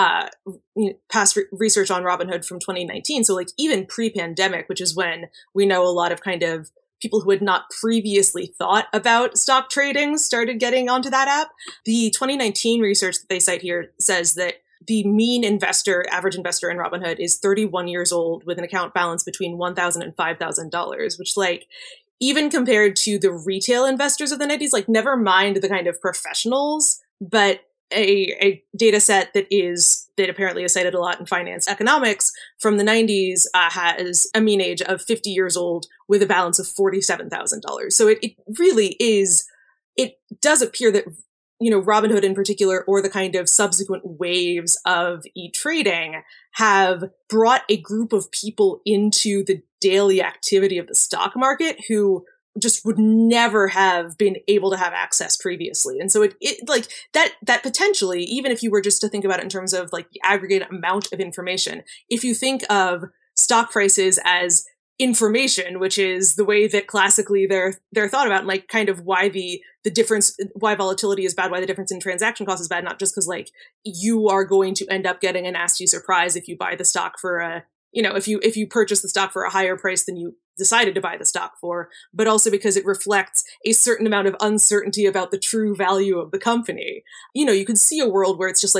past research on Robinhood from 2019. So like even pre-pandemic, which is when we know a lot of kind of people who had not previously thought about stock trading started getting onto that app. The 2019 research that they cite here says that the mean average investor in Robinhood is 31 years old with an account balance between $1,000 and $5,000, which like even compared to the retail investors of the 90s, like never mind the kind of professionals, but a data set that apparently is cited a lot in finance economics from the 90s has a mean age of 50 years old with a balance of $47,000. So it really is, it does appear that, Robinhood in particular, or the kind of subsequent waves of e-trading have brought a group of people into the daily activity of the stock market who just would never have been able to have access previously. And so it like that potentially, even if you were just to think about it in terms of like the aggregate amount of information, if you think of stock prices as information, which is the way that classically they're thought about, and like kind of why the difference, why volatility is bad, why the difference in transaction cost is bad, not just because like you are going to end up getting a nasty surprise if you buy the stock for a, if you purchase the stock for a higher price than you decided to buy the stock for, but also because it reflects a certain amount of uncertainty about the true value of the company. You could see a world where it's just like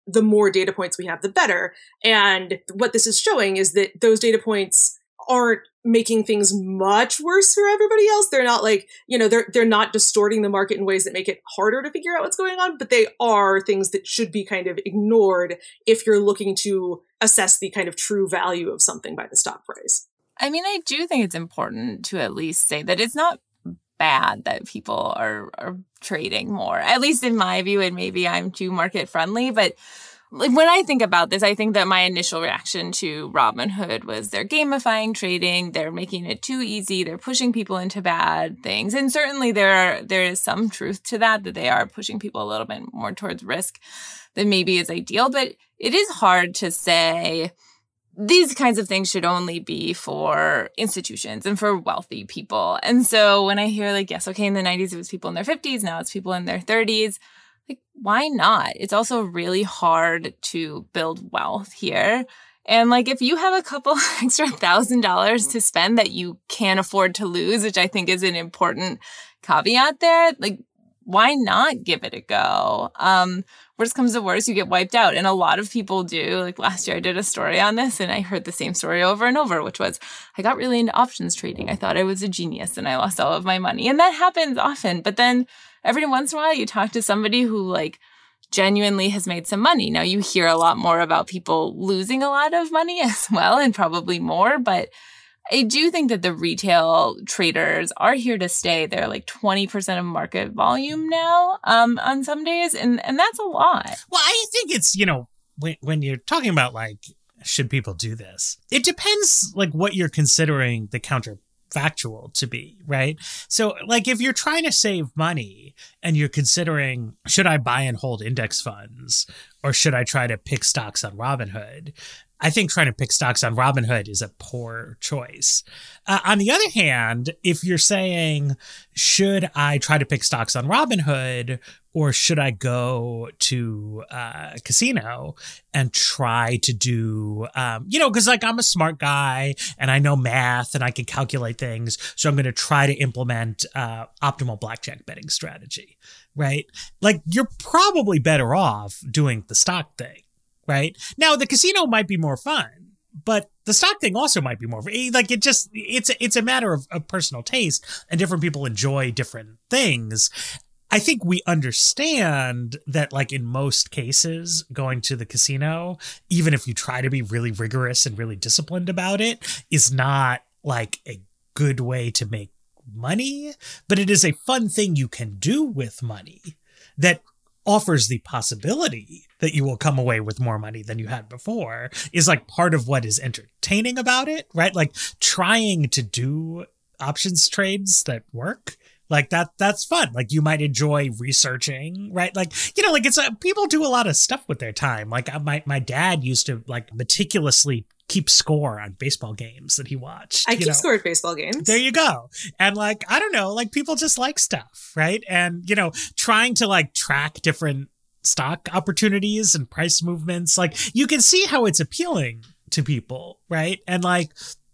the more data points we have, the better. And what this is showing is that those data points aren't making things much worse for everybody else. They're not like, they're not distorting the market in ways that make it harder to figure out what's going on, but they are things that should be kind of ignored if you're looking to assess the kind of true value of something by the stock price. I mean, I do think it's important to at least say that it's not bad that people are trading more, at least in my view, and maybe I'm too market friendly, but like when I think about this, I think that my initial reaction to Robinhood was they're gamifying trading, they're making it too easy, they're pushing people into bad things. And certainly there is some truth to that they are pushing people a little bit more towards risk than maybe is ideal. But it is hard to say these kinds of things should only be for institutions and for wealthy people. And so when I hear like, yes, okay, in the 90s, it was people in their 50s, now it's people in their 30s. Like, why not? It's also really hard to build wealth here. And like, if you have a couple extra $1,000 to spend that you can't afford to lose, which I think is an important caveat there, like, why not give it a go? Worst comes to worst, you get wiped out. And a lot of people do. Like last year, I did a story on this and I heard the same story over and over, which was I got really into options trading. I thought I was a genius and I lost all of my money. And that happens often. But then every once in a while, you talk to somebody who like genuinely has made some money. Now, you hear a lot more about people losing a lot of money as well, and probably more. But I do think that the retail traders are here to stay. They're like 20% of market volume now on some days. And that's a lot. Well, I think it's, when you're talking about like, should people do this? It depends like what you're considering the counterfactual to be, right? So like if you're trying to save money and you're considering, should I buy and hold index funds or should I try to pick stocks on Robinhood? I think trying to pick stocks on Robinhood is a poor choice. On the other hand, if you're saying, should I try to pick stocks on Robinhood or should I go to a casino and try to do, because like I'm a smart guy and I know math and I can calculate things. So I'm going to try to implement optimal blackjack betting strategy, right? Like you're probably better off doing the stock thing. Right now, the casino might be more fun, but the stock thing also might be more like it's a matter of personal taste and different people enjoy different things. I think we understand that like in most cases going to the casino, even if you try to be really rigorous and really disciplined about it, is not like a good way to make money, but it is a fun thing you can do with money that offers the possibility that you will come away with more money than you had before is like part of what is entertaining about it, right? Like trying to do options trades that work like that's fun. Like you might enjoy researching, right? Like, like it's people do a lot of stuff with their time. Like my dad used to like meticulously keep score on baseball games that he watched. I keep score at baseball games. There you go. And like, I don't know, like people just like stuff, right? And, trying to like track different stock opportunities and price movements, like you can see how it's appealing to people, right? And like,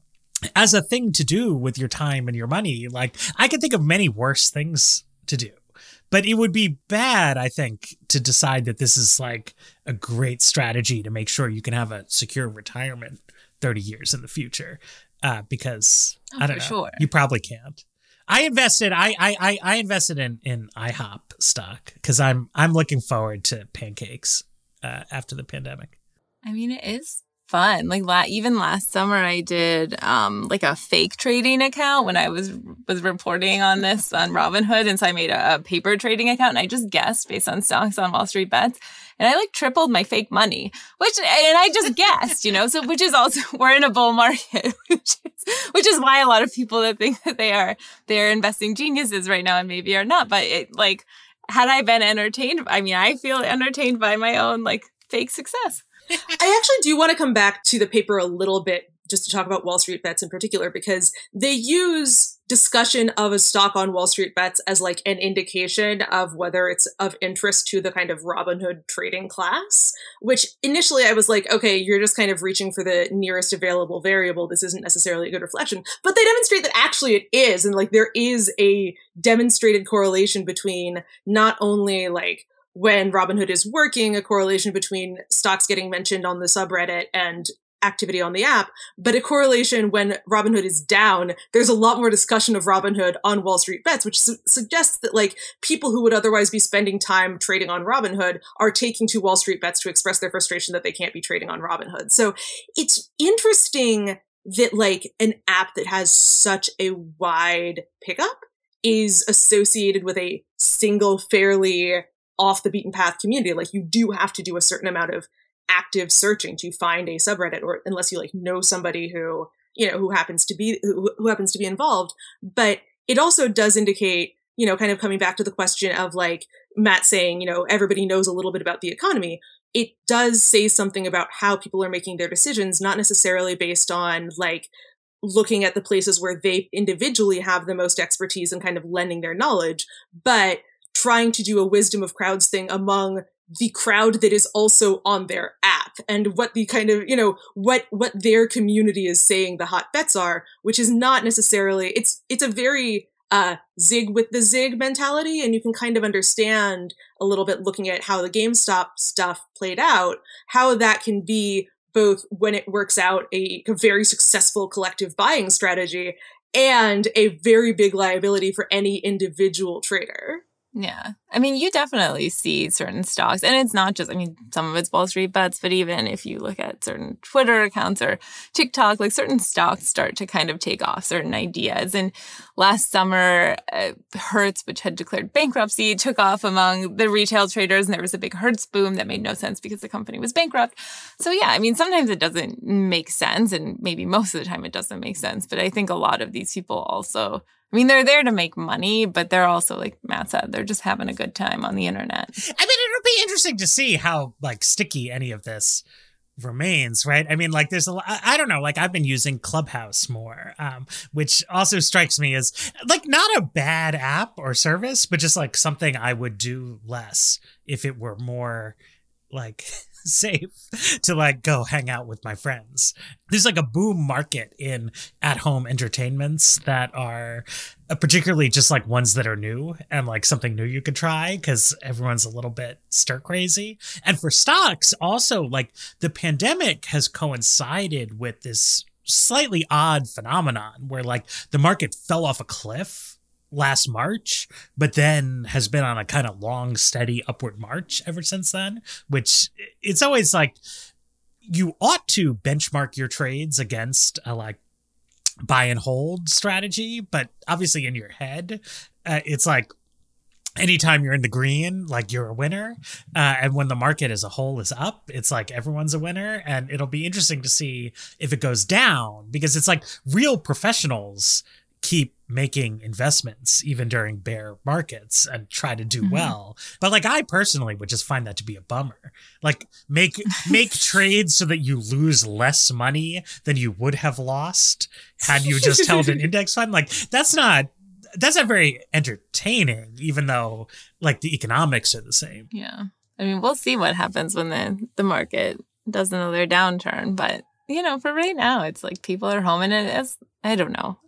as a thing to do with your time and your money, like I can think of many worse things to do. But it would be bad, I think, to decide that this is like a great strategy to make sure you can have a secure retirement 30 years in the future. Because I don't know, sure. You probably can't. I invested in IHOP stock because I'm looking forward to pancakes after the pandemic. I mean, it is fun. Like even last summer, I did like a fake trading account when I was reporting on this on Robinhood, and so I made a paper trading account, and I just guessed based on stocks on Wall Street Bets, and I like tripled my fake money, and I just guessed, so which is also we're in a bull market, which is why a lot of people that think that they're investing geniuses right now and maybe are not, but had I been entertained, I mean, I feel entertained by my own like fake success. I actually do want to come back to the paper a little bit just to talk about Wall Street Bets in particular, because they use discussion of a stock on Wall Street Bets as like an indication of whether it's of interest to the kind of Robinhood trading class, which initially I was like, okay, you're just kind of reaching for the nearest available variable. This isn't necessarily a good reflection, but they demonstrate that actually it is. And like there is a demonstrated correlation between not only like when Robinhood is working, a correlation between stocks getting mentioned on the subreddit and activity on the app, but a correlation when Robinhood is down. There's a lot more discussion of Robinhood on Wall Street Bets, which suggests that like people who would otherwise be spending time trading on Robinhood are taking to Wall Street Bets to express their frustration that they can't be trading on Robinhood. So it's interesting that like an app that has such a wide pickup is associated with a single fairly off the beaten path community. Like you do have to do a certain amount of active searching to find a subreddit, or unless you like know somebody who, you know, who happens to be involved. But it also does indicate, you know, kind of coming back to the question of like Matt saying, you know, everybody knows a little bit about the economy. It does say something about how people are making their decisions, not necessarily based on like looking at the places where they individually have the most expertise and kind of lending their knowledge, but trying to do a wisdom of crowds thing among the crowd that is also on their app, and what the kind of, you know, what their community is saying the hot bets are, which is not necessarily, it's a very zig with the zig mentality. And you can kind of understand a little bit looking at how the GameStop stuff played out, how that can be both when it works out a very successful collective buying strategy and a very big liability for any individual trader. Yeah. I mean, you definitely see certain stocks, and it's not just, I mean, some of it's Wall Street Bets, but even if you look at certain Twitter accounts or TikTok, like certain stocks start to kind of take off certain ideas. And last summer, Hertz, which had declared bankruptcy, took off among the retail traders, and there was a big Hertz boom that made no sense because the company was bankrupt. So yeah, I mean, sometimes it doesn't make sense, and maybe most of the time it doesn't make sense. But I think a lot of these people also, I mean, they're there to make money, but they're also, like Matt said, they're just having a good time on the internet. I mean, it'll be interesting to see how, like, sticky any of this remains, right? I mean, like, there's a lot, I don't know, like, I've been using Clubhouse more, which also strikes me as, like, not a bad app or service, but just, like, something I would do less if it were more, like, safe to like go hang out with my friends. There's like a boom market in at-home entertainments that are particularly just like ones that are new and like something new you could try because everyone's a little bit stir crazy. And for stocks also, like the pandemic has coincided with this slightly odd phenomenon where like the market fell off a cliff last March, but then has been on a kind of long, steady upward march ever since then, which it's always like you ought to benchmark your trades against a like buy and hold strategy. But obviously in your head, it's like anytime you're in the green, like you're a winner. And when the market as a whole is up, it's like everyone's a winner. And it'll be interesting to see if it goes down because it's like real professionals keep making investments even during bear markets and try to do well. But like I personally would just find that to be a bummer. Like make trades so that you lose less money than you would have lost had you just held an index fund. Like that's not very entertaining, even though like the economics are the same. Yeah. I mean, we'll see what happens when the market does another downturn. But, you know, for right now, it's like people are home and I don't know.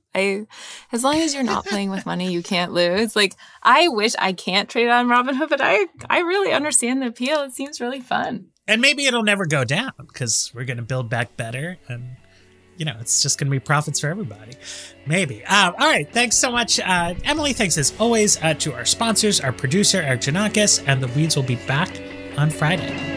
As long as you're not playing with money, you can't lose. Like, I wish I can't trade on Robinhood, but I really understand the appeal. It seems really fun. And maybe it'll never go down because we're going to build back better and, you know, it's just going to be profits for everybody. Maybe. All right. Thanks so much, Emily. Thanks as always to our sponsors, our producer, Eric Janakis, and the Weeds will be back on Friday.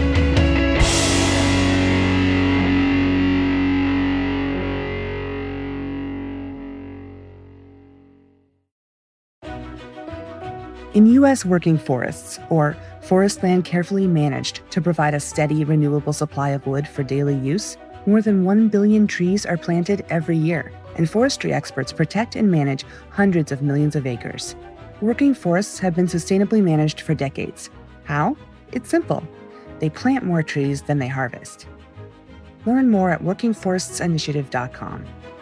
In U.S. working forests, or forest land carefully managed to provide a steady, renewable supply of wood for daily use, more than 1 billion trees are planted every year, and forestry experts protect and manage hundreds of millions of acres. Working forests have been sustainably managed for decades. How? It's simple. They plant more trees than they harvest. Learn more at workingforestsinitiative.com.